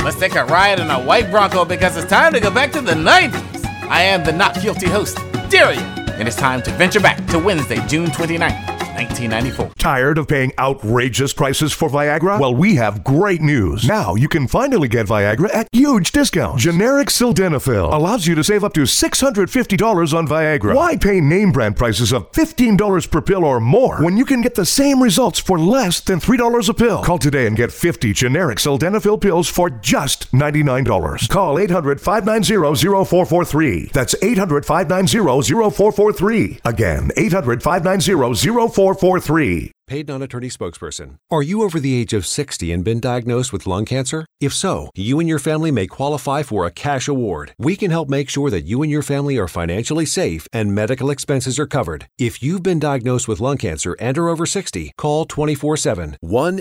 Let's take a ride in a white Bronco because it's time to go back to the 90s. I am the not guilty host, Darian, and it's time to venture back to Wednesday, June 29th. 1994. Tired of paying outrageous prices for Viagra? Well, we have great news. Now you can finally get Viagra at huge discounts. Generic Sildenafil allows you to save up to $650 on Viagra. Why pay name brand prices of $15 per pill or more when you can get the same results for less than $3 a pill? Call today and get 50 generic Sildenafil pills for just $99. Call 800-590-0443. That's 800-590-0443. Again, 800-590-0443. Paid non-attorney spokesperson. Are you over the age of 60 and been diagnosed with lung cancer? If so, you and your family may qualify for a cash award. We can help make sure that you and your family are financially safe and medical expenses are covered. If you've been diagnosed with lung cancer and are over 60, call 24/7.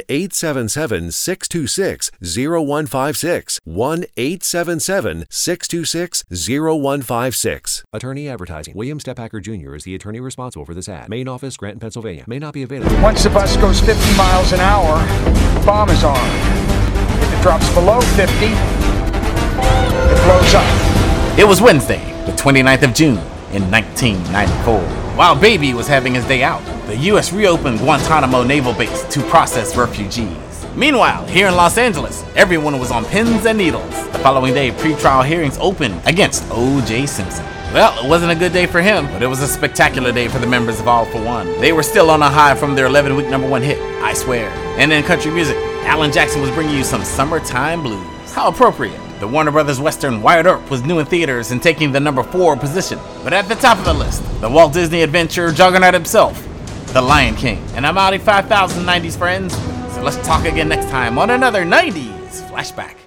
1-877-626-0156. 1-877-626-0156. Attorney advertising. William Stephacker Jr. is the attorney responsible for this ad. Main office, Granton, Pennsylvania. May not be available. Once the bus goes 50 miles an hour, the bomb is armed. If it drops below 50, it blows up. It was Wednesday, the 29th of June in 1994. While Baby was having his day out, the U.S. reopened Guantanamo Naval Base to process refugees. Meanwhile, here in Los Angeles, everyone was on pins and needles. The following day, pretrial hearings opened against O.J. Simpson. Well, it wasn't a good day for him, but it was a spectacular day for the members of All for One. They were still on a high from their 11-week #1 hit, I Swear. And in country music, Alan Jackson was bringing you some summertime blues. How appropriate. The Warner Brothers Western Wyatt Earp was new in theaters and taking the #4 position. But at the top of the list, the Walt Disney adventure juggernaut himself, The Lion King. And I'm out 5,000 90s friends, so let's talk again next time on another 90s Flashback.